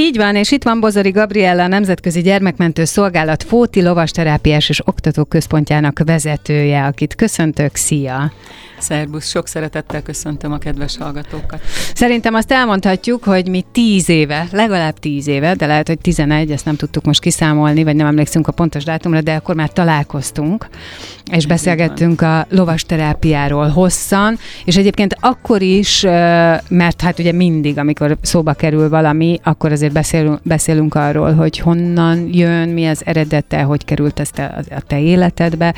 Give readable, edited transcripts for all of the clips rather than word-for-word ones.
Így van, és itt van Bozori Gabriella, a Nemzetközi Gyermekmentő Szolgálat Fóti Lovasterápiás és Oktatóközpontjának vezetője, akit köszöntök. Szia! Szerbusz, sok szeretettel köszöntöm a kedves hallgatókat. Szerintem azt elmondhatjuk, hogy mi 10 éve, legalább 10 éve, de lehet, hogy 11, ezt nem tudtuk most kiszámolni, vagy nem emlékszünk a pontos dátumra, de akkor már találkoztunk, és beszélgettünk a lovasterápiáról hosszan, és egyébként akkor is, mert hát ugye mindig, amikor szóba kerül valami, akkor azért beszélünk arról, hogy honnan jön, mi az eredete, hogy került ezt a te életedbe,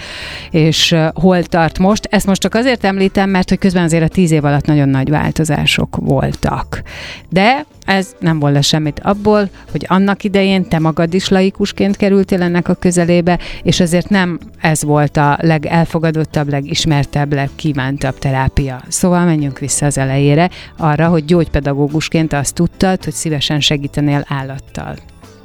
és hol tart most. Ezt most csak azért említem, mert hogy közben azért a 10 év alatt nagyon nagy változások voltak. De ez nem volna semmit abból, hogy annak idején te magad is laikusként kerültél ennek a közelébe, és azért nem ez volt a legelfogadottabb, legismertebb, legkívántabb terápia. Szóval menjünk vissza az elejére, arra, hogy gyógypedagógusként azt tudtad, hogy szívesen segítenél állattal.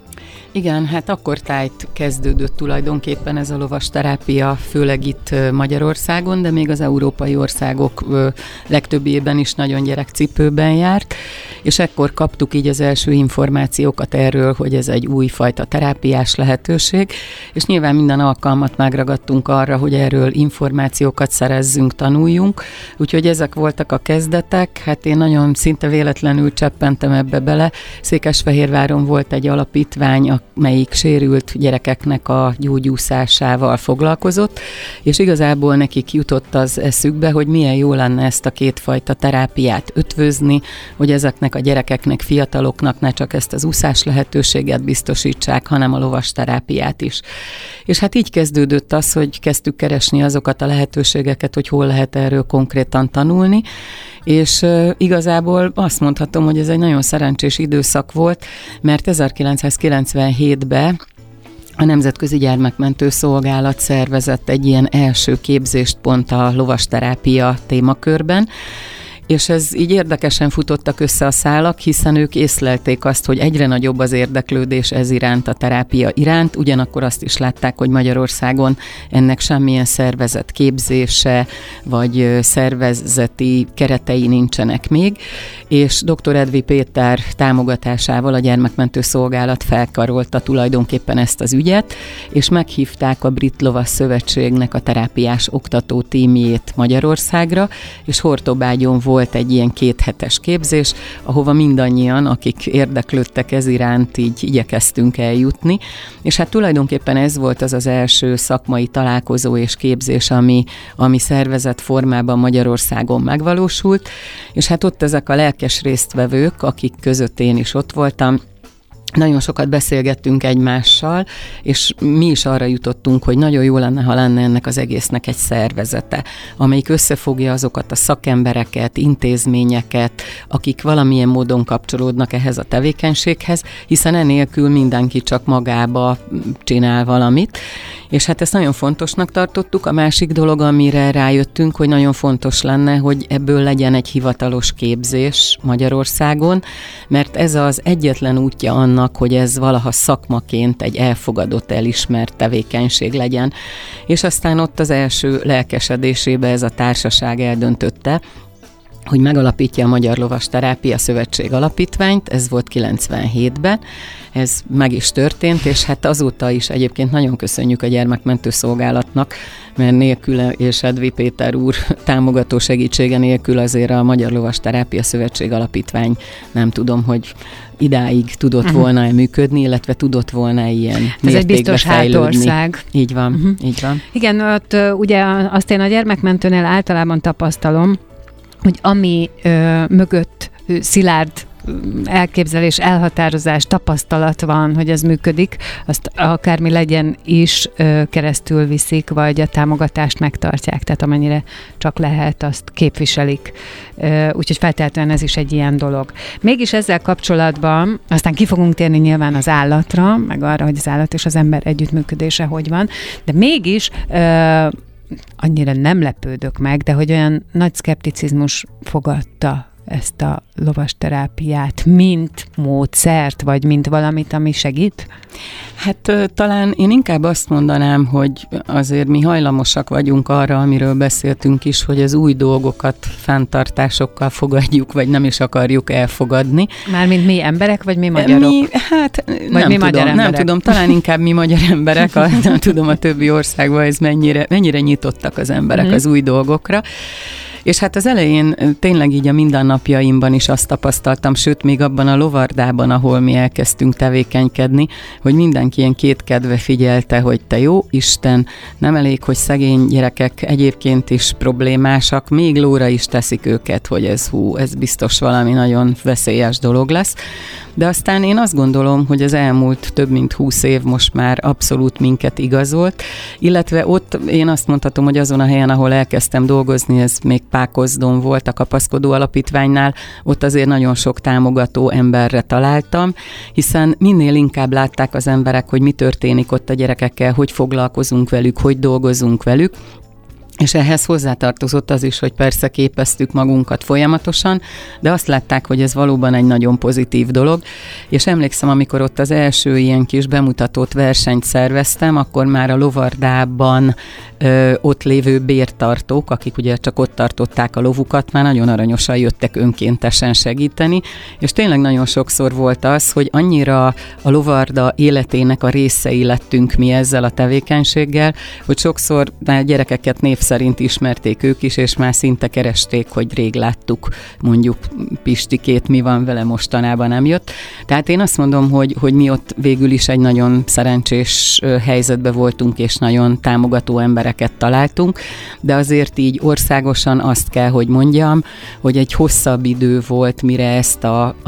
Igen, hát akkor tájt kezdődött tulajdonképpen ez a lovasterápia, főleg itt Magyarországon, de még az európai országok legtöbbében is nagyon gyerekcipőben járt, és ekkor kaptuk így az első információkat erről, hogy ez egy újfajta terápiás lehetőség, és nyilván minden alkalmat megragadtunk arra, hogy erről információkat szerezzünk, tanuljunk, úgyhogy ezek voltak a kezdetek, hát én nagyon szinte véletlenül cseppentem ebbe bele. Székesfehérváron volt egy alapítvány, melyik sérült gyerekeknek a gyógyúszásával foglalkozott, és igazából nekik jutott az eszükbe, hogy milyen jó lenne ezt a kétfajta terápiát ötvözni, hogy ezeknek a gyerekeknek, fiataloknak ne csak ezt az úszás lehetőséget biztosítsák, hanem a lovasterápiát is. És hát így kezdődött az, hogy kezdtük keresni azokat a lehetőségeket, hogy hol lehet erről konkrétan tanulni, és igazából azt mondhatom, hogy ez egy nagyon szerencsés időszak volt, mert 1997-ben a Nemzetközi Gyermekmentő Szolgálat szervezett egy ilyen első képzést pont a lovasterápia témakörben, és ez így érdekesen futottak össze a szálak, hiszen ők észlelték azt, hogy egyre nagyobb az érdeklődés ez iránt, a terápia iránt, ugyanakkor azt is látták, hogy Magyarországon ennek semmilyen szervezett képzése, vagy szervezeti keretei nincsenek még, és dr. Edvi Péter támogatásával a Gyermekmentő Szolgálat felkarolta tulajdonképpen ezt az ügyet, és meghívták a Brit Lovas Szövetségnek a terápiás oktató tímjét Magyarországra, és Hortobágyon volt egy ilyen 2 hetes képzés, ahova mindannyian, akik érdeklődtek ez iránt, így igyekeztünk eljutni, és hát tulajdonképpen ez volt az az első szakmai találkozó és képzés, ami szervezett formában Magyarországon megvalósult, és hát ott ezek a lelkes résztvevők, akik között én is ott voltam, nagyon sokat beszélgettünk egymással, és mi is arra jutottunk, hogy nagyon jó lenne, ha lenne ennek az egésznek egy szervezete, amelyik összefogja azokat a szakembereket, intézményeket, akik valamilyen módon kapcsolódnak ehhez a tevékenységhez, hiszen enélkül mindenki csak magába csinál valamit. És hát ezt nagyon fontosnak tartottuk. A másik dolog, amire rájöttünk, hogy nagyon fontos lenne, hogy ebből legyen egy hivatalos képzés Magyarországon, mert ez az egyetlen útja annak, hogy ez valaha szakmaként egy elfogadott, elismert tevékenység legyen. És aztán ott az első lelkesedésébe ez a társaság eldöntötte, hogy megalapítja a Magyar Lovasterápia Szövetség Alapítványt, ez volt 97-ben, ez meg is történt, és hát azóta is egyébként nagyon köszönjük a Gyermekmentő Szolgálatnak, mert nélküle és Edvi Péter úr támogató segítsége nélkül azért a Magyar Lovasterápia Szövetség Alapítvány nem tudom, hogy idáig tudott volna működni, illetve tudott volna ilyen mértékbe fejlődni. Ez egy biztos hátország. Így van, így van. Igen, ott ugye azt én a gyermekmentőnél általában tapasztalom, hogy ami mögött szilárd elképzelés, elhatározás, tapasztalat van, hogy ez működik, azt akármi legyen is keresztül viszik, vagy a támogatást megtartják, tehát amennyire csak lehet, azt képviselik. Úgyhogy feltétlenül ez is egy ilyen dolog. Mégis ezzel kapcsolatban, aztán ki fogunk térni nyilván az állatra, meg arra, hogy az állat és az ember együttműködése hogy van, de mégis annyira nem lepődök meg, de hogy olyan nagy szkepticizmus fogadta ezt a lovasterápiát, mint módszert, vagy mint valamit, ami segít? Hát talán én inkább azt mondanám, hogy azért mi hajlamosak vagyunk arra, amiről beszéltünk is, hogy az új dolgokat fenntartásokkal fogadjuk, vagy nem is akarjuk elfogadni. Mármint mi emberek, vagy mi magyarok? Nem tudom, talán inkább mi magyar emberek, nem tudom a többi országban ez mennyire nyitottak az emberek az új dolgokra. És hát az elején tényleg így a mindennapjaimban is azt tapasztaltam, sőt, még abban a lovardában, ahol mi elkezdtünk tevékenykedni, hogy mindenki ilyen kétkedve figyelte, hogy te jó Isten, nem elég, hogy szegény gyerekek egyébként is problémásak, még lóra is teszik őket, hogy ez biztos valami nagyon veszélyes dolog lesz. De aztán én azt gondolom, hogy az elmúlt több mint 20 év most már abszolút minket igazolt, illetve ott én azt mondhatom, hogy azon a helyen, ahol elkezdtem dolgozni, ez még Pákozdon volt, a Kapaszkodó Alapítványnál, ott azért nagyon sok támogató emberre találtam, hiszen minél inkább látták az emberek, hogy mi történik ott a gyerekekkel, hogy foglalkozunk velük, hogy dolgozunk velük, és ehhez hozzátartozott az is, hogy persze képeztük magunkat folyamatosan, de azt látták, hogy ez valóban egy nagyon pozitív dolog, és emlékszem, amikor ott az első ilyen kis bemutatott versenyt szerveztem, akkor már a lovardában ott lévő bértartók, akik ugye csak ott tartották a lovukat, már nagyon aranyosan jöttek önkéntesen segíteni, és tényleg nagyon sokszor volt az, hogy annyira a lovarda életének a részei lettünk mi ezzel a tevékenységgel, hogy sokszor már gyerekeket név szerint ismerték ők is, és már szinte keresték, hogy rég láttuk mondjuk Pistikét, mi van vele, mostanában nem jött. Tehát én azt mondom, hogy mi ott végül is egy nagyon szerencsés helyzetben voltunk, és nagyon támogató embereket találtunk, de azért így országosan azt kell, hogy mondjam, hogy egy hosszabb idő volt, mire ezt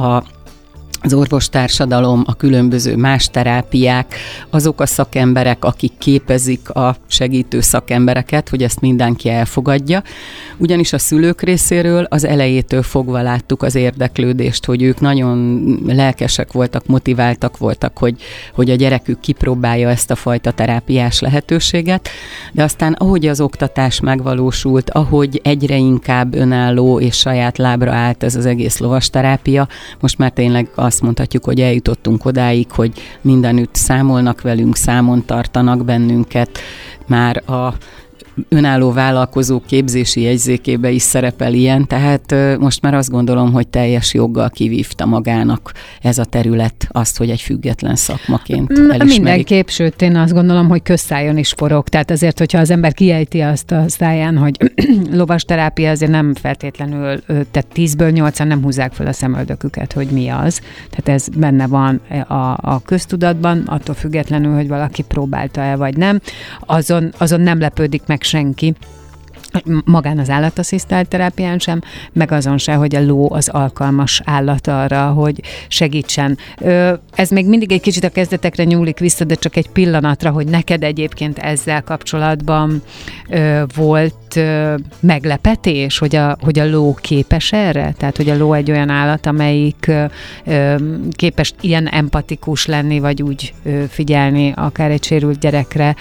az orvostársadalom, a különböző más terápiák, azok a szakemberek, akik képezik a segítő szakembereket, hogy ezt mindenki elfogadja. Ugyanis a szülők részéről az elejétől fogva láttuk az érdeklődést, hogy ők nagyon lelkesek voltak, motiváltak voltak, hogy a gyerekük kipróbálja ezt a fajta terápiás lehetőséget, de aztán ahogy az oktatás megvalósult, ahogy egyre inkább önálló és saját lábra állt ez az egész lovasterápia, most már tényleg azt mondhatjuk, hogy eljutottunk odáig, hogy mindenütt számolnak velünk, számon tartanak bennünket, már a önálló vállalkozók képzési jegyzékébe is szerepel ilyen, tehát most már azt gondolom, hogy teljes joggal kivívta magának ez a terület azt, hogy egy független szakmaként elismerik. Mindenképp, sőt, én azt gondolom, hogy közszájon is forog. Tehát azért, hogyha az ember kiejti azt a száján, hogy lovasterápia, azért nem feltétlenül, tehát 10-ből 8-an nem húzzák fel a szemöldöküket, hogy mi az. Tehát ez benne van a köztudatban, attól függetlenül, hogy valaki próbálta-e vagy nem. Azon nem lepődik meg senki, magán az állatasszisztált terápián sem, meg azon se, hogy a ló az alkalmas állat arra, hogy segítsen. Ez még mindig egy kicsit a kezdetekre nyúlik vissza, de csak egy pillanatra, hogy neked egyébként ezzel kapcsolatban volt meglepetés, hogy a ló képes erre? Tehát, hogy a ló egy olyan állat, amelyik képes ilyen empatikus lenni, vagy úgy figyelni akár egy sérült gyerekre,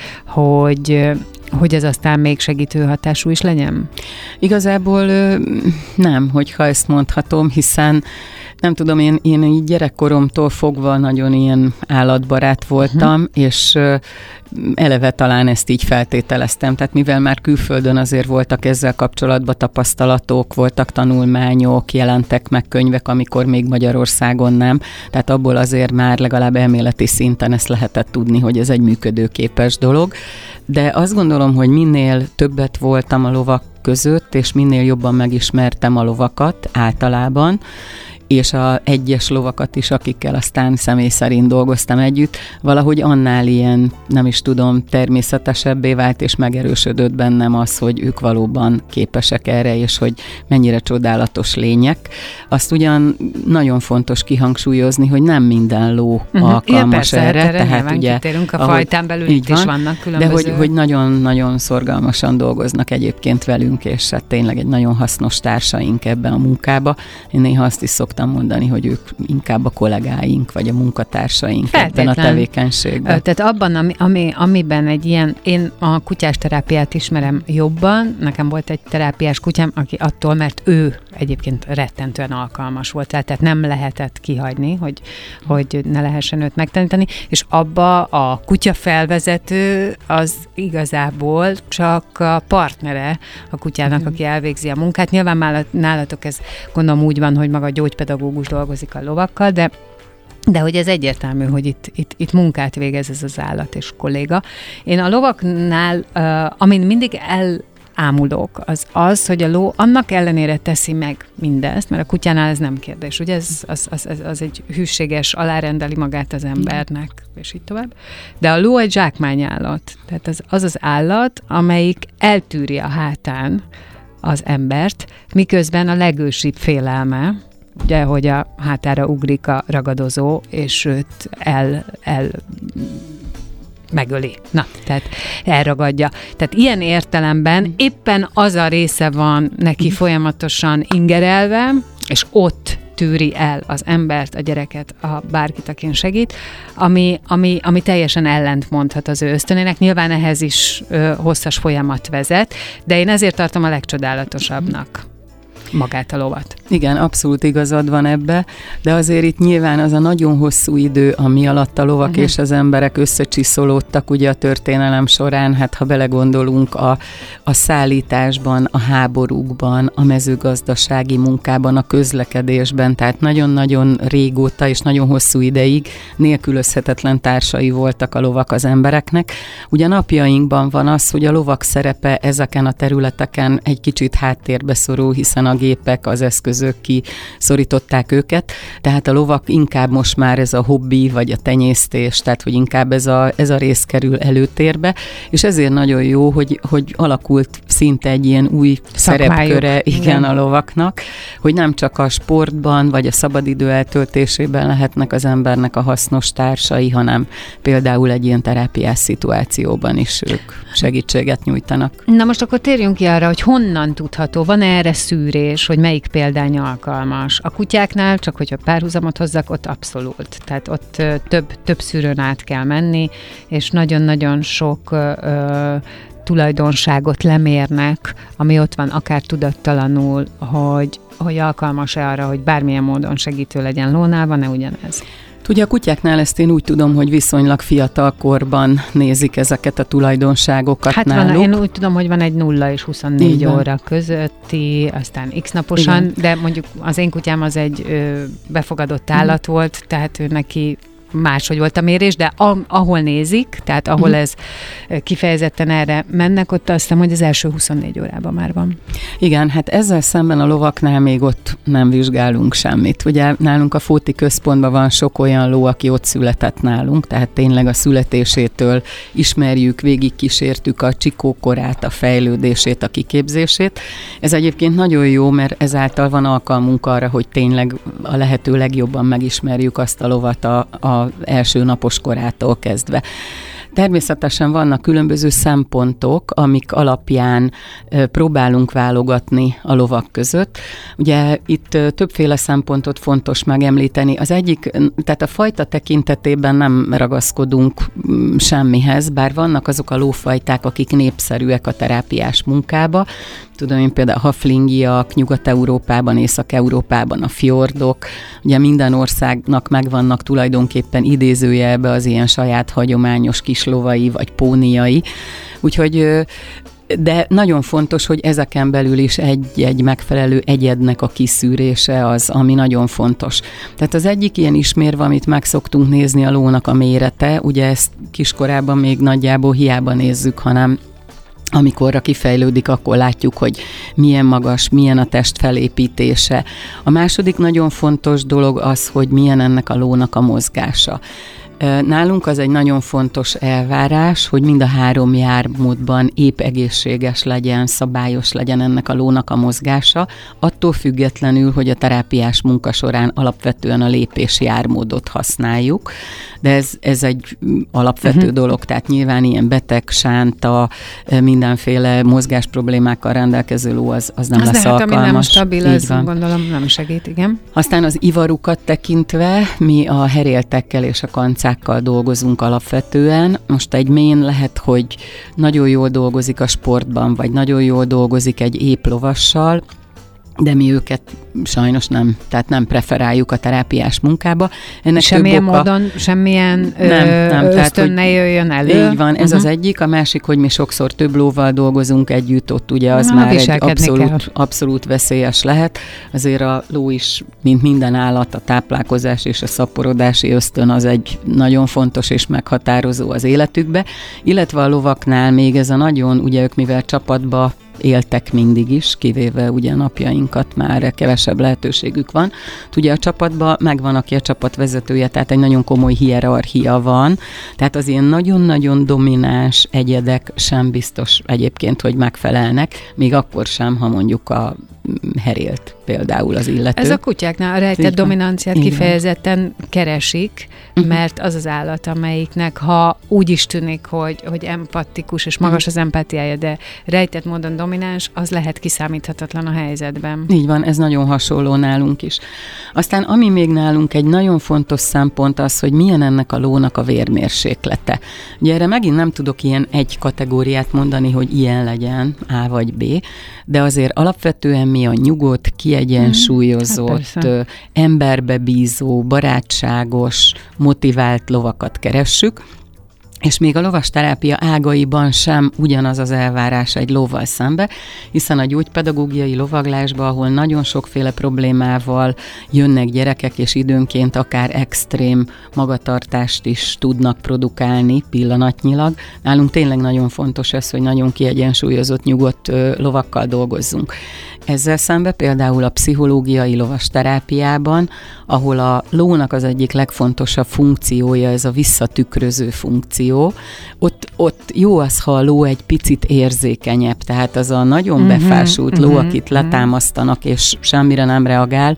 hogy ez aztán még segítő hatású is legyen? Igazából nem, hogyha ezt mondhatom, hiszen nem tudom, én így gyerekkoromtól fogva nagyon ilyen állatbarát voltam, és eleve talán ezt így feltételeztem, tehát mivel már külföldön azért voltak ezzel kapcsolatban tapasztalatok, voltak tanulmányok, jelentek meg könyvek, amikor még Magyarországon nem, tehát abból azért már legalább elméleti szinten ezt lehetett tudni, hogy ez egy működőképes dolog, de azt gondolom, hogy minél többet voltam a lovak között, és minél jobban megismertem a lovakat általában, és a egyes lovakat is, akikkel aztán személy szerint dolgoztam együtt, valahogy annál ilyen, nem is tudom, természetesebbé vált, és megerősödött bennem az, hogy ők valóban képesek erre, és hogy mennyire csodálatos lények. Azt ugyan nagyon fontos kihangsúlyozni, hogy nem minden ló alkalmas erre. Tehát ugye kitérünk a fajtán belül, itt is vannak különböző. De hogy nagyon-nagyon szorgalmasan dolgoznak egyébként velünk, és hát tényleg egy nagyon hasznos társaink ebben a munkába. Én néha azt is szoktam szoktam mondani, hogy ők inkább a kollégáink, vagy a munkatársaink ebben a tevékenységben. Tehát abban, amiben egy ilyen, én a kutyás terápiát ismerem jobban, nekem volt egy terápiás kutyám, aki attól, mert ő egyébként rettentően alkalmas volt, tehát nem lehetett kihagyni, hogy ne lehessen őt megtanítani, és abba a kutya felvezető az igazából csak a partnere a kutyának, aki elvégzi a munkát. Nyilván nálatok ez gondolom úgy van, hogy maga a gyógypedagógus dolgozik a lovakkal, de hogy ez egyértelmű, hogy itt munkát végez ez az állat és kolléga. Én a lovaknál, amin mindig ámulok, az, hogy a ló annak ellenére teszi meg mindezt, mert a kutyánál ez nem kérdés, ugye az egy hűséges, alárendeli magát az embernek, és így tovább. De a ló egy zsákmányállat, tehát az állat, amelyik eltűri a hátán az embert, miközben a legősibb félelme, ugye, hogy a hátára ugrik a ragadozó, és őt megöli. Na, tehát elragadja. Tehát ilyen értelemben éppen az a része van neki folyamatosan ingerelve, és ott tűri el az embert, a gyereket, a bárkit, akin segít, ami teljesen ellentmondhat az ő ösztönének. Nyilván ehhez is hosszas folyamat vezet, de én ezért tartom a legcsodálatosabbnak magát a lovat. Igen, abszolút igazad van ebbe, de azért itt nyilván az a nagyon hosszú idő, ami alatt a lovak és az emberek összecsiszolódtak ugye a történelem során, hát ha belegondolunk a szállításban, a háborúkban, a mezőgazdasági munkában, a közlekedésben, tehát nagyon-nagyon régóta és nagyon hosszú ideig nélkülözhetetlen társai voltak a lovak az embereknek. Ugye napjainkban van az, hogy a lovak szerepe ezeken a területeken egy kicsit háttérbe szorul, hiszen a gépek, az eszközök kiszorították őket, tehát a lovak inkább most már ez a hobbi, vagy a tenyésztés, tehát hogy inkább ez a rész kerül előtérbe, és ezért nagyon jó, hogy alakult szinte egy ilyen új szerepköre a lovaknak, hogy nem csak a sportban, vagy a szabadidő eltöltésében lehetnek az embernek a hasznos társai, hanem például egy ilyen terápiás szituációban is ők segítséget nyújtanak. Na most akkor térjünk ki arra, hogy honnan tudható, van erre szűrés, hogy melyik példány alkalmas. A kutyáknál, csak hogyha párhuzamot hozzak, ott abszolút. Tehát ott több szűrőn át kell menni, és nagyon-nagyon sok tulajdonságot lemérnek, ami ott van, akár tudattalanul, hogy alkalmas-e arra, hogy bármilyen módon segítő legyen lónál, van-e ugyanez? Ugye a kutyáknál ezt én úgy tudom, hogy viszonylag fiatal korban nézik ezeket a tulajdonságokat hát náluk. Én úgy tudom, hogy van egy 0 és 24 óra közötti, aztán x naposan, igen. De mondjuk az én kutyám az egy befogadott állat volt, tehát ő neki máshogy volt a mérés, de ahol nézik, tehát ahol ez kifejezetten erre mennek, ott azt hiszem, hogy az első 24 órában már van. Igen, hát ezzel szemben a lovaknál még ott nem vizsgálunk semmit. Ugye nálunk a Fóti központban van sok olyan ló, aki ott született nálunk, tehát tényleg a születésétől ismerjük, végigkísértük a csikókorát, a fejlődését, a kiképzését. Ez egyébként nagyon jó, mert ezáltal van alkalmunk arra, hogy tényleg a lehető legjobban megismerjük azt a lovat a első napos korától kezdve. Természetesen vannak különböző szempontok, amik alapján próbálunk válogatni a lovak között. Ugye itt többféle szempontot fontos megemlíteni. Az egyik, tehát a fajta tekintetében nem ragaszkodunk semmihez, bár vannak azok a lófajták, akik népszerűek a terápiás munkába. Tudom én például a haflingiak, Nyugat-Európában, Észak-Európában a fjordok. Ugye minden országnak megvannak tulajdonképpen idézőjelbe az ilyen saját hagyományos kislovai vagy póniai. Úgyhogy de nagyon fontos, hogy ezeken belül is egy megfelelő egyednek a kiszűrése az, ami nagyon fontos. Tehát az egyik ilyen ismérve, amit meg szoktunk nézni a lónak a mérete, ugye ezt kiskorában még nagyjából hiába nézzük, hanem amikorra kifejlődik, akkor látjuk, hogy milyen magas, milyen a test felépítése. A második nagyon fontos dolog az, hogy milyen ennek a lónak a mozgása. Nálunk az egy nagyon fontos elvárás, hogy mind a 3 jármódban épp egészséges legyen, szabályos legyen ennek a lónak a mozgása, attól függetlenül, hogy a terápiás munka során alapvetően a lépés jármódot használjuk, de ez egy alapvető dolog, tehát nyilván ilyen beteg, sánta, mindenféle mozgás problémákkal rendelkező ló az nem lesz alkalmas. Ami nem stabil, az gondolom nem segít, igen. Aztán az ivarukat tekintve mi a heréltekkel és a kancákkal dolgozunk alapvetően. Most egy mén lehet, hogy nagyon jól dolgozik a sportban, vagy nagyon jól dolgozik egy épp lovassal, de mi őket sajnos nem, tehát nem preferáljuk a terápiás munkába. Ennek semmilyen módon, semmilyen ösztön ne jöjjön elő. Így van, ez az egyik. A másik, hogy mi sokszor több lóval dolgozunk együtt, ott ugye az már egy abszolút veszélyes lehet. Azért a ló is, mint minden állat, a táplálkozás és a szaporodási ösztön az egy nagyon fontos és meghatározó az életükbe. Illetve a lovaknál még ez a nagyon, ugye ők mivel csapatba éltek mindig is, kivéve ugye napjainkat már kevesebb lehetőségük van. Ugye a csapatban megvan, aki a csapatvezetője, tehát egy nagyon komoly hierarchia van, tehát az ilyen nagyon-nagyon domináns egyedek sem biztos egyébként, hogy megfelelnek, még akkor sem, ha mondjuk a herélt például az illető. Ez a kutyáknál a rejtett dominanciát kifejezetten keresik, mert az az állat, amelyiknek, ha úgy is tűnik, hogy empatikus és magas az empátiája, de rejtett módon domináns, az lehet kiszámíthatatlan a helyzetben. Így van, ez nagyon hasonló nálunk is. Aztán ami még nálunk egy nagyon fontos szempont az, hogy milyen ennek a lónak a vérmérséklete. Ugye erre megint nem tudok ilyen egy kategóriát mondani, hogy ilyen legyen, A vagy B, de azért alapvetően mi a nyugodt, kiegyensúlyozott, emberbe bízó, barátságos, motivált lovakat keressük, és még a lovasterápia ágaiban sem ugyanaz az elvárás egy lóval szembe, hiszen a gyógypedagógiai lovaglásban, ahol nagyon sokféle problémával jönnek gyerekek, és időnként akár extrém magatartást is tudnak produkálni pillanatnyilag, nálunk tényleg nagyon fontos ez, hogy nagyon kiegyensúlyozott, nyugodt lovakkal dolgozzunk. Ezzel szemben például a pszichológiai lovasterápiában, ahol a lónak az egyik legfontosabb funkciója, ez a visszatükröző funkció, ott jó az, ha a ló egy picit érzékenyebb, tehát az a nagyon befásult ló, akit letámasztanak, és semmire nem reagál,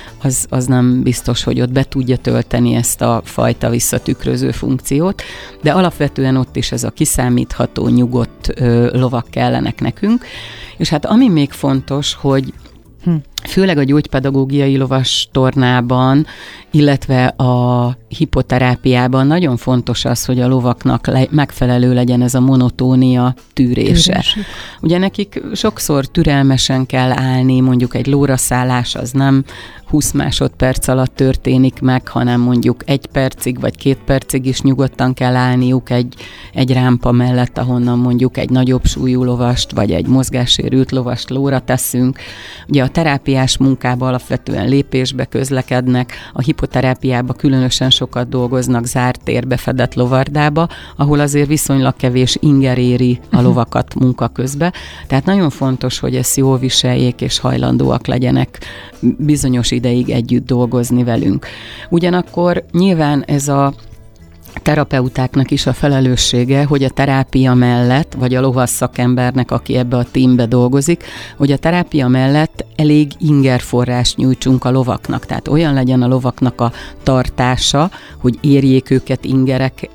az nem biztos, hogy ott be tudja tölteni ezt a fajta visszatükröző funkciót, de alapvetően ott is ez a kiszámítható, nyugodt lovak kellenek nekünk. És hát ami még fontos, hogy főleg a gyógypedagógiai lovastornában, illetve a hipoterápiában nagyon fontos az, hogy a lovaknak megfelelő legyen ez a monotónia tűrése. Ugye nekik sokszor türelmesen kell állni, mondjuk egy lóra szállás az nem 20 másodperc alatt történik meg, hanem mondjuk 1 percig vagy 2 percig is nyugodtan kell állniuk egy rámpa mellett, ahonnan mondjuk egy nagyobb súlyú lovast, vagy egy mozgássérült lovast lóra teszünk. Ugye a terápiás munkában alapvetően lépésbe közlekednek, a hipoterápiában különösen sokat dolgoznak zárt térbe fedett lovardába, ahol azért viszonylag kevés inger éri a lovakat munka közben. Tehát nagyon fontos, hogy ezt jól viseljék, és hajlandóak legyenek bizonyos ideig együtt dolgozni velünk. Ugyanakkor nyilván ez a terapeutáknak is a felelőssége, hogy a terápia mellett, vagy a lovas szakembernek, aki ebbe a teambe dolgozik, hogy a terápia mellett elég ingerforrást nyújtsunk a lovaknak. Tehát olyan legyen a lovaknak a tartása, hogy érjék őket ingerek,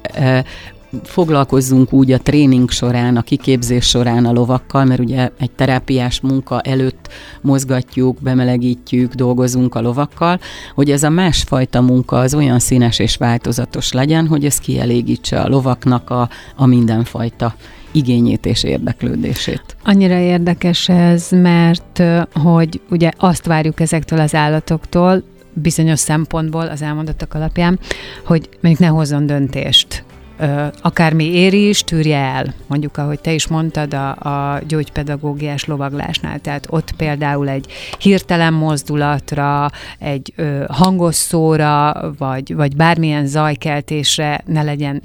foglalkozzunk úgy a tréning során, a kiképzés során a lovakkal, mert ugye egy terápiás munka előtt mozgatjuk, bemelegítjük, dolgozunk a lovakkal, hogy ez a másfajta munka az olyan színes és változatos legyen, hogy ez kielégítse a lovaknak a mindenfajta igényét és érdeklődését. Annyira érdekes ez, mert hogy ugye azt várjuk ezektől az állatoktól, bizonyos szempontból az elmondottak alapján, hogy mondjuk ne hozzon döntést. Akármi éri is, tűrje el. Mondjuk, ahogy te is mondtad, a gyógypedagógiás lovaglásnál. Tehát ott például egy hirtelen mozdulatra, egy hangos szóra, vagy bármilyen zajkeltésre ne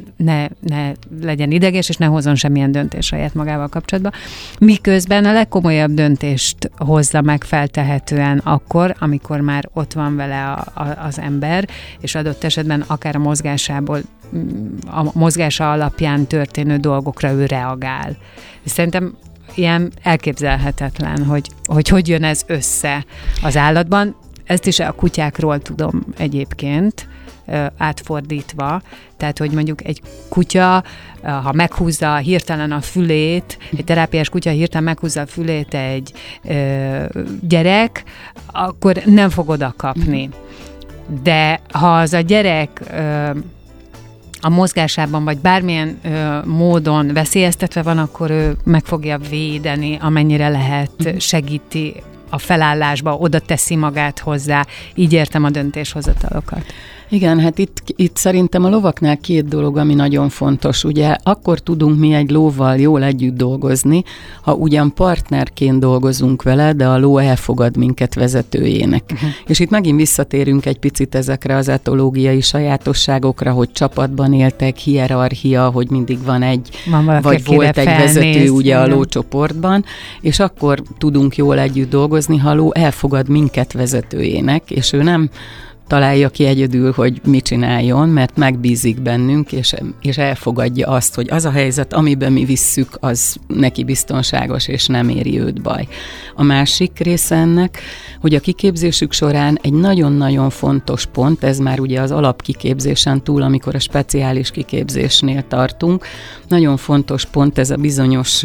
legyen ideges, és ne hozzon semmilyen döntést saját magával kapcsolatban. Miközben a legkomolyabb döntést hozza meg feltehetően akkor, amikor már ott van vele az ember, és adott esetben akár a mozgásából a mozgása alapján történő dolgokra ő reagál. Szerintem ilyen elképzelhetetlen, hogy jön ez össze az állatban. Ezt is a kutyákról tudom egyébként, átfordítva. Tehát, hogy mondjuk egy kutya, ha meghúzza hirtelen a fülét, egy terápiás kutya hirtelen meghúzza a fülét egy gyerek, akkor nem fog oda kapni. De ha az a gyerek a mozgásában, vagy bármilyen módon veszélyeztetve van, akkor ő meg fogja védeni, amennyire lehet, segíti a felállásba, oda teszi magát hozzá. Így értem a döntéshozatalokat. Igen, hát itt szerintem a lovaknál 2 dolog, ami nagyon fontos. Ugye akkor tudunk mi egy lóval jól együtt dolgozni, ha ugyan partnerként dolgozunk vele, de a ló elfogad minket vezetőjének. És itt megint visszatérünk egy picit ezekre az etológiai sajátosságokra, hogy csapatban éltek, hierarchia, hogy mindig van vagy volt egy vezető ugye a lócsoportban, és akkor tudunk jól együtt dolgozni, ha a ló elfogad minket vezetőjének, és ő nem találja ki egyedül, hogy mit csináljon, mert megbízik bennünk, és elfogadja azt, hogy az a helyzet, amiben mi visszük, az neki biztonságos, és nem éri őt baj. A másik része ennek, hogy a kiképzésük során egy nagyon-nagyon fontos pont, ez már ugye az alapkiképzésen túl, amikor a speciális kiképzésnél tartunk, nagyon fontos pont ez a bizonyos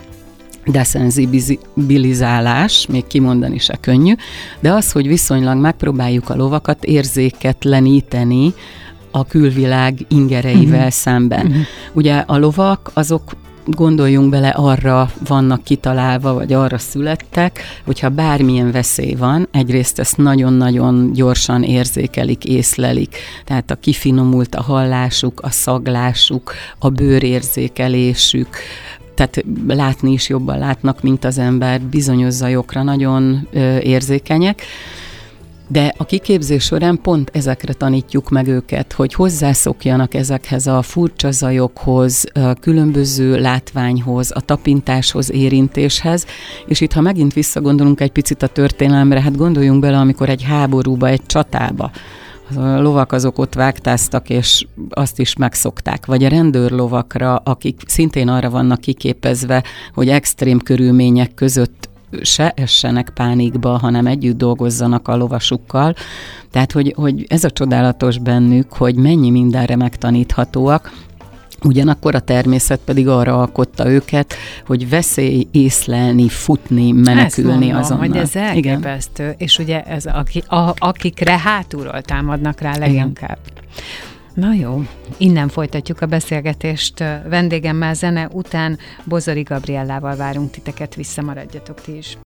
deszenzibilizálás, még kimondani se könnyű, de az, hogy viszonylag megpróbáljuk a lovakat érzéketleníteni a külvilág ingereivel szemben. Ugye a lovak, azok gondoljunk bele, arra vannak kitalálva, vagy arra születtek, hogyha bármilyen veszély van, egyrészt ezt nagyon-nagyon gyorsan érzékelik, észlelik. Tehát a kifinomult a hallásuk, a szaglásuk, a bőrérzékelésük, tehát látni is jobban látnak, mint az ember, bizonyos zajokra nagyon érzékenyek, de a kiképzés során pont ezekre tanítjuk meg őket, hogy hozzászokjanak ezekhez a furcsa zajokhoz, a különböző látványhoz, a tapintáshoz, érintéshez, és itt, ha megint visszagondolunk egy picit a történelemre, hát gondoljunk bele, amikor egy háborúba, egy csatába, a lovak azok ott vágtáztak, és azt is megszokták. Vagy a rendőrlovakra, akik szintén arra vannak kiképezve, hogy extrém körülmények között se essenek pánikba, hanem együtt dolgozzanak a lovasukkal. Tehát, hogy ez a csodálatos bennük, hogy mennyi mindenre megtaníthatóak, ugyanakkor a természet pedig arra alkotta őket, hogy veszély észlelni, futni, menekülni azonnal. Hogy ez elképesztő, igen. És ugye ez akikre hátulról támadnak rá leginkább. Igen. Na jó, innen folytatjuk a beszélgetést. Vendégemmel zene után Bozori Gabriellával várunk titeket, visszamaradjatok ti is.